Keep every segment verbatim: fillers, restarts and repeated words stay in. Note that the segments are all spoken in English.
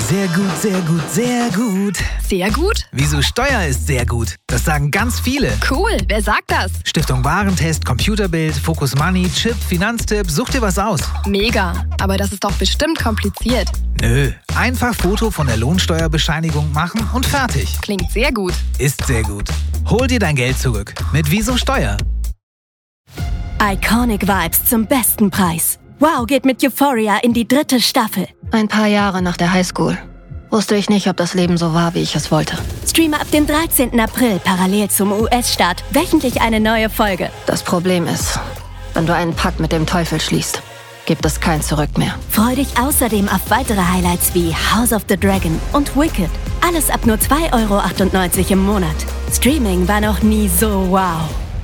Sehr gut, sehr gut, sehr gut. Sehr gut? Wieso Steuer ist sehr gut? Das sagen ganz viele. Cool, wer sagt das? Stiftung Warentest, Computerbild, Focus Money, Chip, Finanztipp, such dir was aus. Mega, aber das ist doch bestimmt kompliziert. Nö, einfach Foto von der Lohnsteuerbescheinigung machen und fertig. Klingt sehr gut. Ist sehr gut. Hol dir dein Geld zurück mit Wieso Steuer. Iconic Vibes zum besten Preis. Wow geht mit Euphoria in die dritte Staffel. Ein paar Jahre nach der Highschool wusste ich nicht, ob das Leben so war, wie ich es wollte. Streame ab dem dreizehnten April parallel zum U S-Start wöchentlich eine neue Folge. Das Problem ist, wenn du einen Pakt mit dem Teufel schließt, gibt es kein Zurück mehr. Freu dich außerdem auf weitere Highlights wie House of the Dragon und Wicked. Alles ab nur zwei Euro achtundneunzig im Monat. Streaming war noch nie so wow.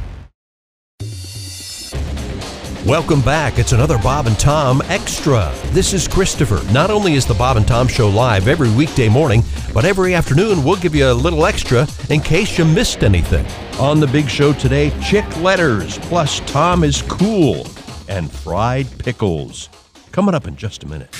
Welcome back. It's another Bob and Tom Extra. This is Christopher. Not only is the Bob and Tom Show live every weekday morning, but every afternoon we'll give you a little extra in case you missed anything. On the big show today, chick letters, plus Tom is cool, and fried pickles. Coming up in just a minute.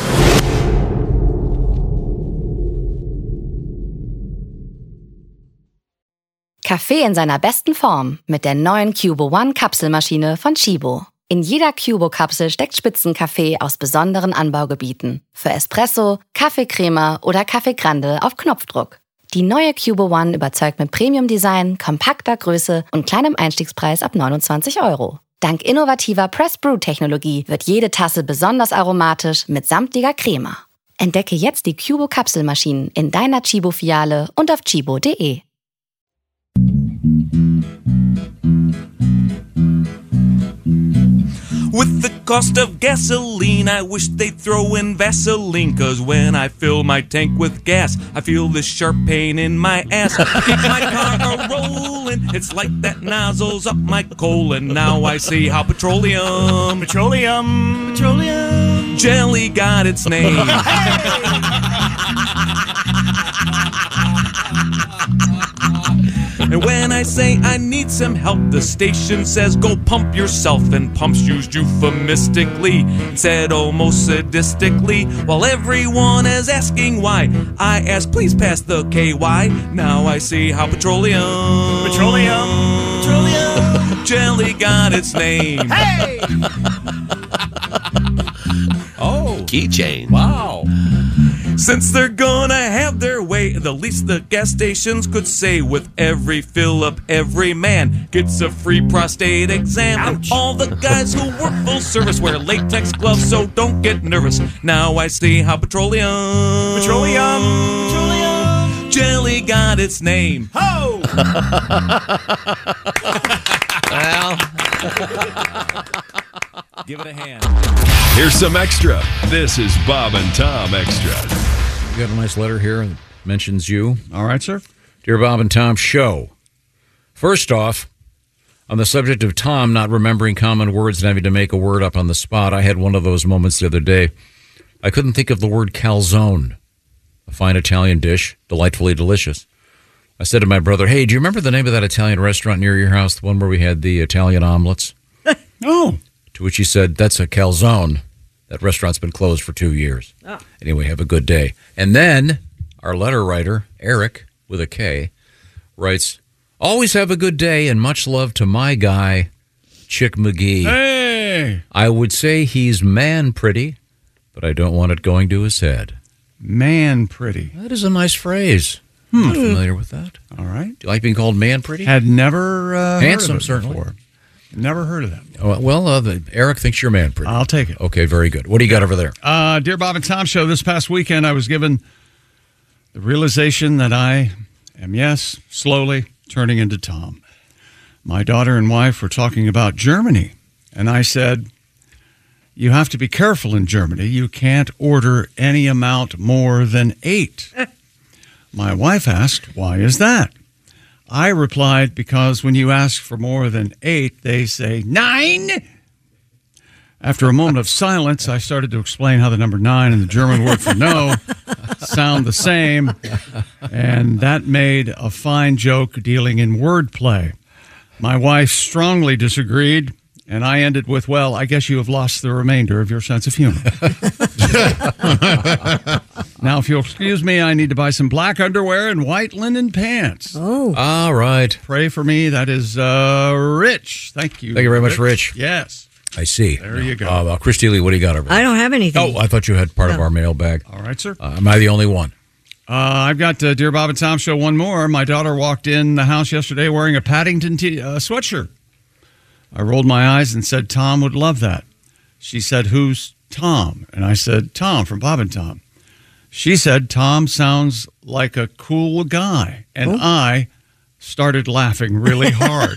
Kaffee in seiner besten Form mit der neuen Cubo One Kapselmaschine von Chibo. In jeder Cubo-Kapsel steckt Spitzenkaffee aus besonderen Anbaugebieten. Für Espresso, Kaffeecrema oder Kaffee Grande auf Knopfdruck. Die neue Cubo One überzeugt mit Premium-Design, kompakter Größe und kleinem Einstiegspreis ab neunundzwanzig Euro. Dank innovativer Press-Brew-Technologie wird jede Tasse besonders aromatisch mit samtiger Crema. Entdecke jetzt die Cubo-Kapselmaschinen in deiner Chibo-Filiale und auf chibo punkt de. With the cost of gasoline, I wish they'd throw in Vaseline. Cause when I fill my tank with gas, I feel this sharp pain in my ass. Keep my car a-rollin', it's like that nozzle's up my colon. Now I see how petroleum, petroleum, petroleum jelly got its name. And when I say I need some help, the station says go pump yourself, and pumps used euphemistically, said almost sadistically, while everyone is asking why. I ask, please pass the K Y. Now I see how petroleum, petroleum, petroleum jelly got its name. Hey! Oh, keychain. Wow. Since they're gonna have their way, the least the gas stations could say, with every fill up, every man gets a free prostate exam. Ouch. And all the guys who work full service wear latex gloves, so don't get nervous. Now I see how petroleum, petroleum, petroleum jelly got its name. Ho! Well, give it a hand. Here's some extra. This is Bob and Tom Extra. We got a nice letter here that mentions you. All right, sir. Dear Bob and Tom Show. First off, on the subject of Tom not remembering common words and having to make a word up on the spot, I had one of those moments the other day. I couldn't think of the word calzone, a fine Italian dish, delightfully delicious. I said to my brother, hey, do you remember the name of that Italian restaurant near your house, the one where we had the Italian omelets? Oh. To which he said, that's a calzone. That restaurant's been closed for two years. Oh. Anyway, have a good day. And then our letter writer, Eric, with a K, writes, always have a good day and much love to my guy, Chick McGee. Hey! I would say he's man pretty, but I don't want it going to his head. Man pretty. That is a nice phrase. Hmm. Not familiar with that. All right. Do you like being called man pretty? Had never uh, Handsome, heard of it certainly. Before. Never heard of that. Oh, well, uh, the, Eric thinks you're man pretty. I'll take it. Okay, very good. What do you got over there? Uh, Dear Bob and Tom Show, this past weekend I was given the realization that I am, yes, slowly turning into Tom. My daughter and wife were talking about Germany, and I said, you have to be careful in Germany. You can't order any amount more than eight. My wife asked, why is that? I replied, because when you ask for more than eight, they say nine. After a moment of silence, I started to explain how the number nine and the German word for no sound the same, and that made a fine joke dealing in wordplay. My wife strongly disagreed, and I ended with, well, I guess you have lost the remainder of your sense of humor. Now, if you'll excuse me, I need to buy some black underwear and white linen pants. Oh. All right. Pray for me. That is uh, Rich. Thank you. Thank you very much, Rich. Yes. I see. There you go. Uh, uh, Christy Lee, what do you got over there? I don't have anything. Oh, I thought you had part of No. our mailbag. All right, sir. Uh, am I the only one? Uh, I've got uh, Dear Bob and Tom Show one more. My daughter walked in the house yesterday wearing a Paddington t- uh, sweatshirt. I rolled my eyes and said, Tom would love that. She said, who's Tom? And I said, Tom from Bob and Tom. She said, Tom sounds like a cool guy. And Oh. I started laughing really hard.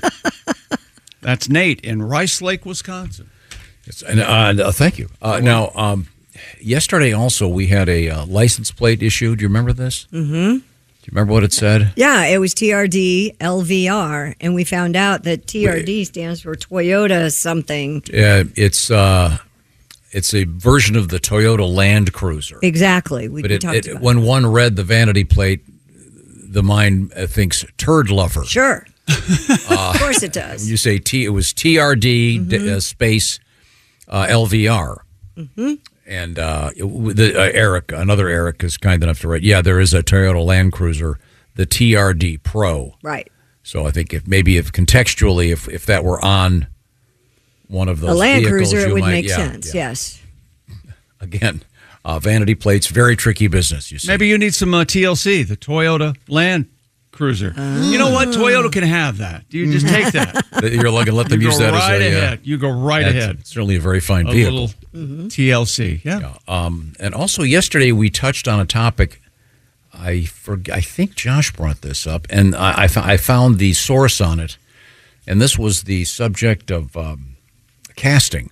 That's Nate in Rice Lake, Wisconsin. Yes, and uh, uh, thank you. Uh, now, um, yesterday also we had a uh, license plate issued. Do you remember this? Mm-hmm. Do you remember what it said? Yeah, it was T R D L V R, and we found out that T R D stands for Toyota something. Uh, it's uh, it's a version of the Toyota Land Cruiser. Exactly. We, But we it, talked it, about when one read the vanity plate, the mind uh, thinks turd lover. Sure. Uh, of course it does. You say T. It was T R D Mm-hmm. d- uh, space uh, L V R. Mm-hmm. And uh, it- the, uh, Eric, another Eric, is kind enough to write. Yeah, there is a Toyota Land Cruiser, the T R D Pro. Right. So I think if maybe if contextually, if if that were on one of those A Land vehicles, Cruiser, it you would might- make yeah, sense. yeah. Yes. Again, uh, vanity plates, very tricky business. You see. Maybe you need some uh, T L C, the Toyota Land Cruiser. You know what? Toyota can have that. You just take that. You're like let them You use go that right as a. ahead. Uh, You go right that's ahead. Certainly a very fine A vehicle. little T L C. Yeah. Yeah. Um, and also yesterday we touched on a topic. I for, I think Josh brought this up, and I I, fo- I found the source on it, and this was the subject of um, casting,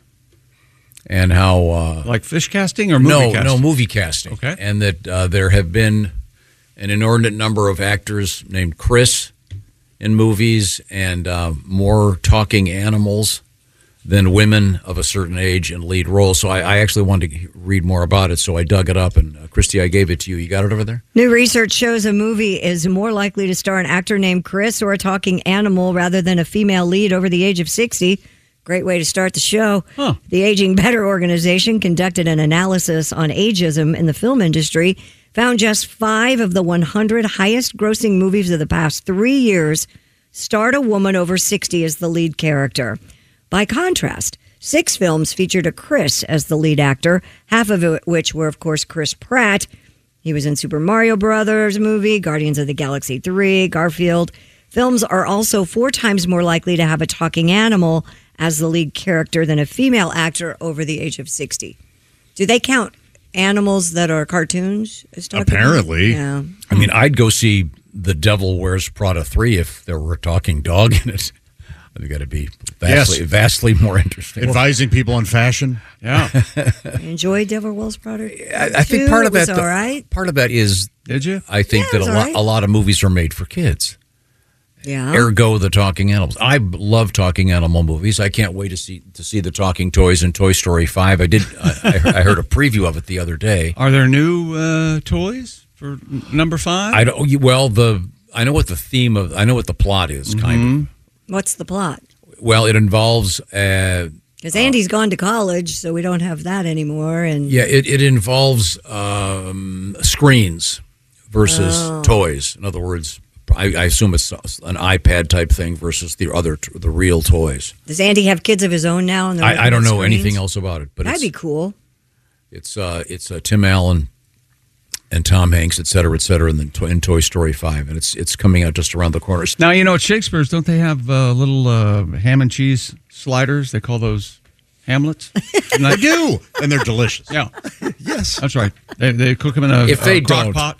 and how uh, Like fish casting or movie no casting? no movie casting. Okay. And that uh, there have been an inordinate number of actors named Chris in movies, and uh, more talking animals than women of a certain age in lead roles. So I, I actually wanted to read more about it, so I dug it up. And uh, Christy, I gave it to you. You got it over there? New research shows a movie is more likely to star an actor named Chris or a talking animal rather than a female lead over the age of sixty. Great way to start the show. Huh. The Aging Better organization conducted an analysis on ageism in the film industry, found just five of the one hundred highest grossing movies of the past three years starred a woman over sixty as the lead character. By contrast, six films featured a Chris as the lead actor, half of it, which were, of course, Chris Pratt. He was in Super Mario Brothers movie, Guardians of the Galaxy three, Garfield. Films are also four times more likely to have a talking animal as the lead character than a female actor over the age of sixty. Do they count animals that are cartoons as talking? Apparently. Yeah. I mean, I'd go see The Devil Wears Prada three if there were a talking dog in it. I think that'd be vastly, Yes. vastly more interesting. Advising people on fashion. Yeah. Enjoy Devil Wears Prada. I, I think part of was that, all right. part of that is, Did you? I think Yeah, it that was a all lot, right. a lot of movies are made for kids. Yeah. Ergo, the talking animals. I love talking animal movies. I can't wait to see to see the talking toys in Toy Story five. I did. I, I heard a preview of it the other day. Are there new uh, toys for n- number five? I don't. Well, the I know what the theme of. I know what the plot is. Kind of. What's the plot? Well, it involves. Uh, Because Andy's gone to college, so we don't have that anymore. And yeah, it it involves um, screens versus Oh. toys. In other words, I, I assume it's an iPad type thing versus the other the real toys. does Andy have kids of his own now? And they're I, I don't looking know at anything screens? else about it, but That'd it's, be cool. It's uh, it's uh, Tim Allen and Tom Hanks, et cetera, et cetera, in, the, in Toy Story five, and it's it's coming out just around the corner. Now, you know, at Shakespeare's, don't they have uh, little uh, ham and cheese sliders? They call those Hamlets? They do, and they're delicious. Yeah. Yes. That's right. They, they cook them in a, If a they crock don't. pot.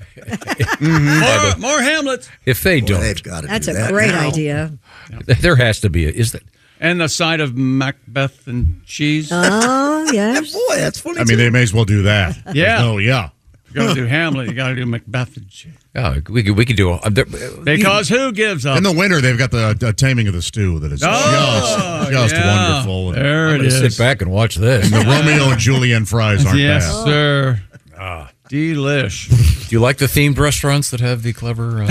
Mm-hmm. More, more Hamlets. If they don't, That's a great idea. there has to be a, is that And the side of Macbeth and cheese. Oh, yes. Boy, that's funny. I mean, they may as well do that. Yeah. Oh, yeah. If you're going to do Hamlet, you got to do Macbeth and cheese. Yeah, we could we could do a, there, Because who gives up? In the winter, they've got the uh, Taming of the Stew that is Oh, just, just yeah. wonderful. And, There I'm it gonna is. sit back and watch this. and the Romeo and Julienne fries aren't yes, bad. sir. Ah, delish. Do you like the themed restaurants that have the clever?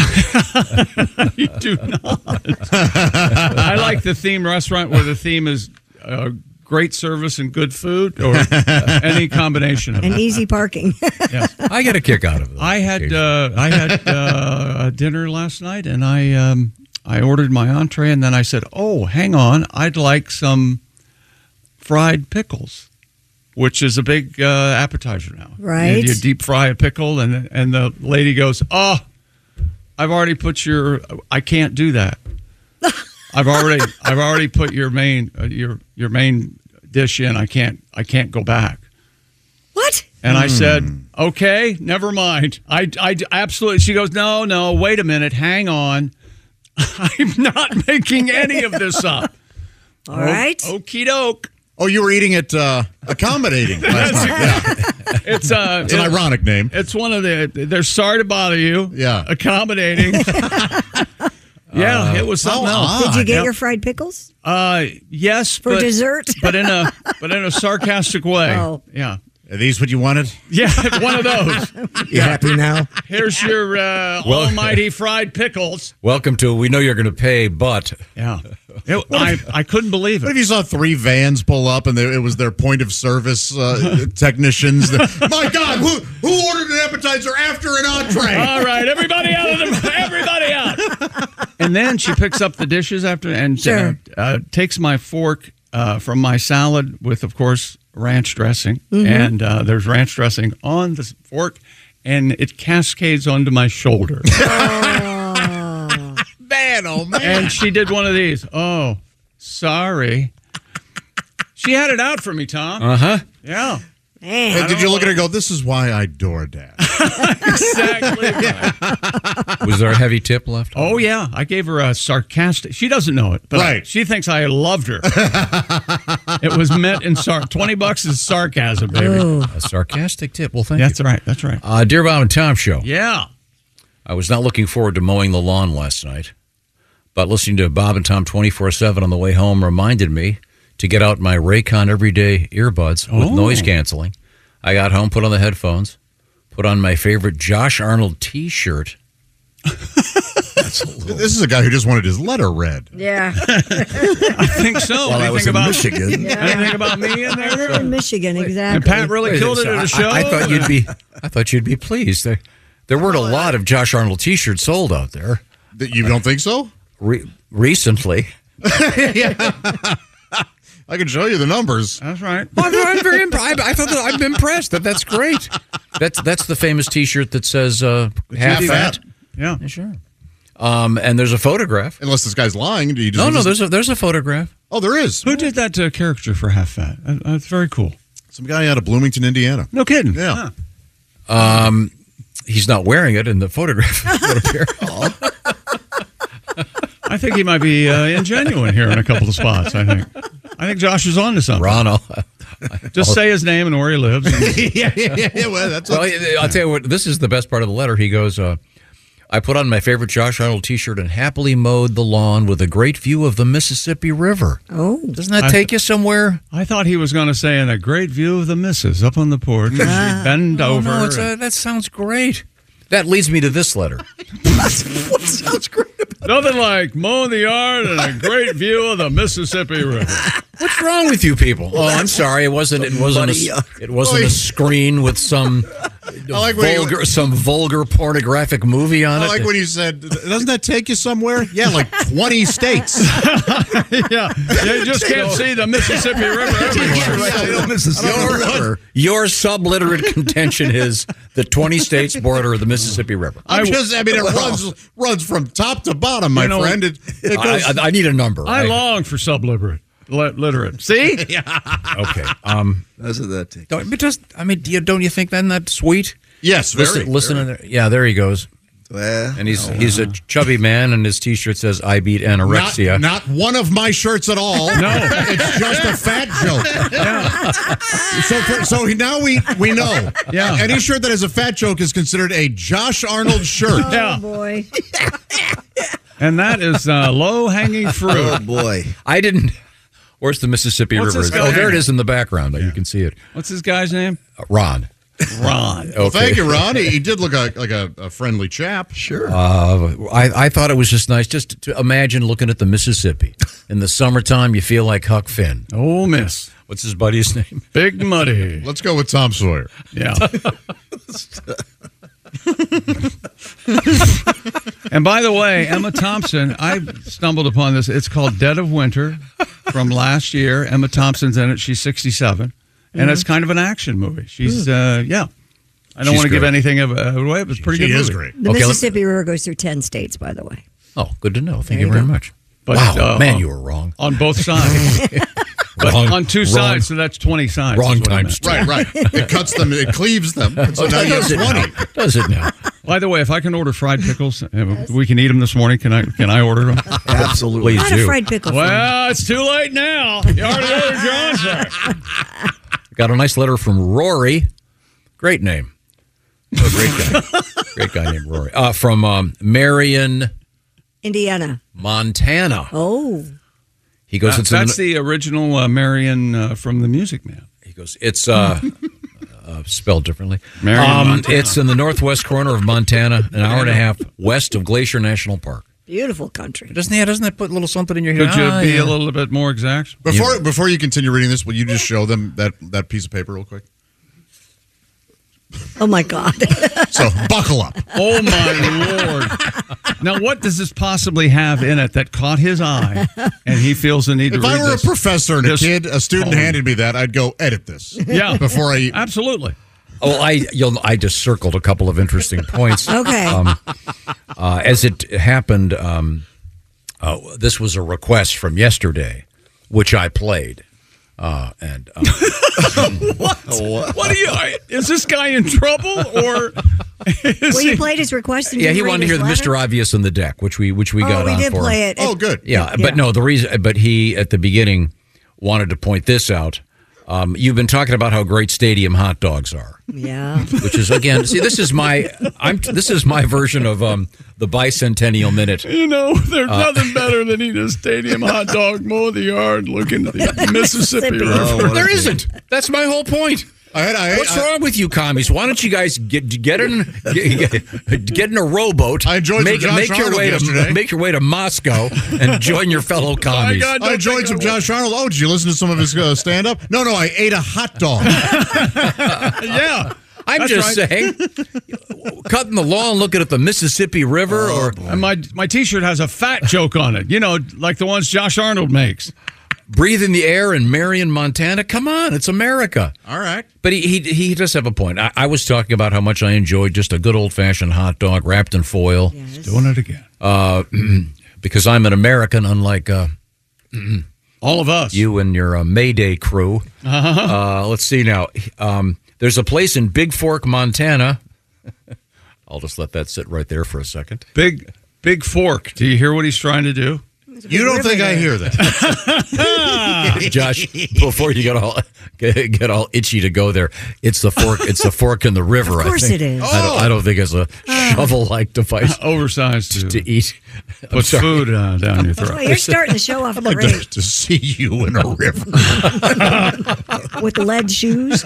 Uh, You do not. I like the theme restaurant where the theme is uh, great service and good food, or uh, any combination of And that. easy parking. Yes. I get a kick out of it. I had uh, I had uh, a dinner last night, and I um, I ordered my entree, and then I said, "Oh, hang on, I'd like some fried pickles," which is a big uh, appetizer now. Right. You, you deep fry a pickle, and and the lady goes, "Oh, I've already put your. I can't do that. I've already I've already put your main uh, your your main dish in. I can't I can't go back." What? And I Hmm. said, "Okay, never mind." I, I absolutely. She goes, "No, no, wait a minute, hang on. I'm not making any of this up." All right. Okie doke. Oh, you were eating it uh, accommodating last night. Yeah. It's uh, It's an ironic name. It's one of the. They're sorry to bother you. Yeah. Accommodating. Yeah, it was something else. Did you get Yep. your fried pickles? Uh, yes, For but, dessert? but in a but in a sarcastic way. Oh. Yeah. Are these what you wanted? Yeah, one of those. You happy now? Here's your uh, Well- almighty fried pickles. Welcome to. We know you're going to pay, but Yeah. It, I, I couldn't believe What if it. you saw three vans pull up and they, it was their point of service uh, technicians? The, my God, who who ordered an appetizer after an entree? All right, everybody out of the everybody out. And then she picks up the dishes after and Sure. uh, uh, takes my fork uh, from my salad with, of course, ranch dressing. And uh, there's ranch dressing on the fork, and it cascades onto my shoulder. Man, oh man. And she did one of these. Oh, sorry. She had it out for me, Tom. uh huh. Yeah, Man. And did you look at her and go, this is why I DoorDash? exactly. Right. Was there a heavy tip left? Oh, yeah. I gave her a sarcastic. She doesn't know it, but Right. she thinks I loved her. It was meant in sar. twenty bucks is sarcasm, baby. Ooh. A sarcastic tip. Well, thank That's you. right. That's right. Uh, Dear Bob and Tom Show. Yeah. I was not looking forward to mowing the lawn last night, but listening to Bob and Tom twenty-four seven on the way home reminded me to get out my Raycon Everyday earbuds with Oh. noise canceling. I got home, put on the headphones, put on my favorite Josh Arnold T-shirt. This is a guy who just wanted his letter read. Yeah. I think so. While I Anything was in about Michigan. Anything about me in there? In Michigan, And exactly. Pat really killed it at I, a show. I thought you'd be. I thought you'd be pleased. There, there weren't a lot of Josh Arnold T-shirts sold out there That You don't think so? re- recently. I can show you the numbers. That's right. I'm, I'm very. Imp- I, I thought that I'm impressed. That that's great. That's that's the famous T-shirt that says uh, half fat. Yeah. Yeah, sure. Um, and there's a photograph. Unless this guy's lying. Do you just No, no, there's a there's a photograph. Oh, there is. Who did that uh, caricature for Half Fat? Uh, That's very cool. Some guy out of Bloomington, Indiana. No kidding. Yeah. Huh. Um, he's not wearing it in the photograph. It would appear. I think he might be uh, ingenuine here in a couple of spots. I think. I think Josh is on to something. Ron, Just say his name and where he lives. yeah, yeah, yeah, yeah. Well, that's well, what, I'll tell you what. This is the best part of the letter. He goes, uh, "I put on my favorite Josh Arnold T-shirt and happily mowed the lawn with a great view of the Mississippi River." Oh. Doesn't that I- take you somewhere? I thought he was going to say, "in a great view of the missus up on the porch." She'd bend Oh, over. no, it's, uh, that sounds great. That leads me to this letter. What sounds great about Nothing like mowing the yard and a great view of the Mississippi River. What's wrong with you people? Oh, I'm sorry. It wasn't. It wasn't. Buddy, uh, A, it wasn't a screen with some like when you- vulgar, some vulgar pornographic movie on I it. like when you said, doesn't that take you somewhere? Yeah, like twenty states. Yeah, you just can't see the Mississippi River everywhere. Your, your subliterate contention is the twenty states border of the Mississippi River. I'm just, I mean, it runs runs from top to bottom, my You know, friend. It, it I, goes, I, I need a number. I long for subliterate. li- Literate. See? Okay. Um, Doesn't that take? don't, but just, I mean, do you, don't you think then that's sweet? yes, very. Listen, listen very. to there. Yeah, there he goes. Well, And he's he's a chubby man, and his T-shirt says "I beat anorexia." Not, not one of my shirts at all. No. It's just a fat joke. Yeah. So, for, so he, now we we know. Yeah. Any shirt that has a fat joke is considered a Josh Arnold shirt. Yeah. Oh, boy. And that is uh, low-hanging fruit. oh boy. I didn't. Where's the Mississippi What's River? this guy Oh, there it name? is in the background. You can see it. What's this guy's name? Uh, Ron. Ron. Well, Okay. thank you, Ron. He, he did look like, like a, a friendly chap. Sure. Uh, I, I thought it was just nice just to imagine looking at the Mississippi. In the summertime, you feel like Huck Finn. Oh, miss. What's his buddy's name? Big Muddy. Let's go with Tom Sawyer. Yeah. And by the way, Emma Thompson, I stumbled upon this. It's called Dead of Winter from last year. Emma Thompson's in it. She's sixty-seven. And Mm-hmm. it's kind of an action movie. She's, uh, yeah. I don't She's want to give great. anything of- away, but it's a pretty She good is movie. great. The Okay, let's- Mississippi River goes through ten states, by the way. Oh, good to know. Thank There you you very go. much. But, wow, uh, man, you were wrong. On both sides. But Wrong- on two wrong- sides, so that's twenty sides. Wrong is what I times meant. Right, right. It cuts them. It cleaves them. And so now you have Does it now? twenty. Does it now? By the way, if I can order fried pickles, uh, we can eat them this morning. Can I? Can I order them? Absolutely. Please Not a do. fried pickle. Well, it's too late now. You already ordered your own sir. Got a nice letter from Rory. Great name. Oh, great guy. Great guy named Rory. Uh, from um, Marion, Indiana. Montana. Oh. He goes, Uh, it's in that's the, the original uh, Marion uh, from The Music Man. he goes, it's uh, uh, spelled differently. Marion, Um, Montana. it's in the northwest corner of Montana, an hour and a half west of Glacier National Park. Beautiful country. Doesn't that, doesn't that put a little something in your head? Could you Ah, be yeah. a little bit more exact? Before before you continue reading this, will you just show them that, that piece of paper real quick? Oh, my God. So buckle up. Oh, my Lord. Now, what does this possibly have in it that caught his eye and he feels the need If to read I were this? a professor and a This kid, a student poem. handed me that, I'd go edit this. Yeah. Before I. Absolutely. Oh, I you'll, I just circled a couple of interesting points. Okay. Um, uh, as it happened, um, uh, this was a request from yesterday, which I played. Uh, and uh, What? What are you? Is this guy in trouble or? Is Well, he, you played his request. And yeah, you he read wanted to his hear the letter? Mister Obvious in the deck, which we which we Oh, got we on did for. play it. Oh, good. Yeah, Yeah. but no, the reason, but he at the beginning wanted to point this out. Um, you've been talking about how great stadium hot dogs are, Yeah. which is again, see, this is my, I'm, this is my version of um, the bicentennial minute. you know, there's Uh, nothing better than eating a stadium hot dog, mow the yard, looking at the Mississippi Mississippi. River. Oh, There isn't. That's my whole point. I had, I, What's I, wrong with you commies? Why don't you guys get get in get, get in a rowboat? I enjoyed make, some Josh make your Arnold way yesterday. to make your way to Moscow and join your fellow commies. God, I don't enjoyed think some I will. Josh Arnold. Oh, did you listen to some of his uh, stand up? No, no, I ate a hot dog. Yeah. I'm That's just right. saying, cutting the lawn, looking at the Mississippi River, Oh, or And my my T-shirt has a fat joke on it. You know, like the ones Josh Arnold makes. breathing the air in Marion, Montana. Come on, it's America. All right. But he he, he does have a point. I, I was talking about how much I enjoyed just a good old fashioned hot dog wrapped in foil. He's doing it again. Uh, because I'm an American, unlike uh, all of us. You and your uh, Mayday crew. Uh-huh. Uh, let's see now. Um, there's a place in Big Fork, Montana. I'll just let that sit right there for a second. Big Big Fork. Do you hear what he's trying to do? You don't think I hear that? Josh, before you get all get, get all itchy to go there, it's the fork. It's the fork in the river. Of course I think. it is. I don't, I don't think it's a shovel-like device. Oversized to, to, to eat. I'm Put sorry. food uh, down your throat. Well, you're starting the show off I'd like great to, to see you in a river. with lead shoes.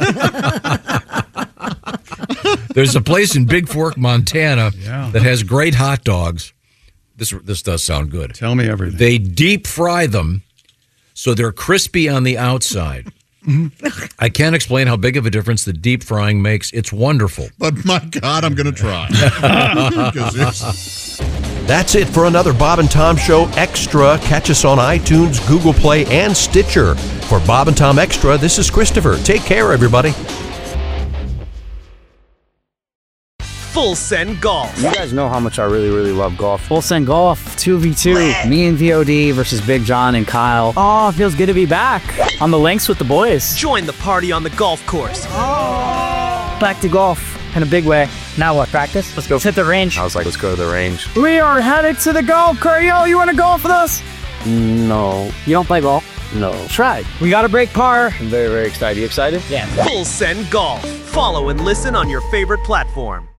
There's a place in Big Fork, Montana, Yeah. that has great hot dogs. This this does sound good. Tell me everything. They deep fry them so they're crispy on the outside. I can't explain how big of a difference the deep frying makes. It's wonderful. But my God, I'm going to try. 'Cause it's- That's it for another Bob and Tom Show Extra. Catch us on iTunes, Google Play, and Stitcher. For Bob and Tom Extra, this is Christopher. Take care, everybody. Full Send Golf. You guys know how much I really, really love golf. Full Send Golf, two v two. Me and V O D versus Big John and Kyle. Oh, it feels good to be back on the links with the boys. Join the party on the golf course. Back to golf in a big way. Now what, practice? Let's go. Let's hit the range. I was like, let's go to the range. We are headed to the golf course. Yo, you want to golf with us? No. You don't play golf? No. Try. We got to break par. I'm very, very excited. You excited? Yeah. Full Send Golf. Follow and listen on your favorite platform.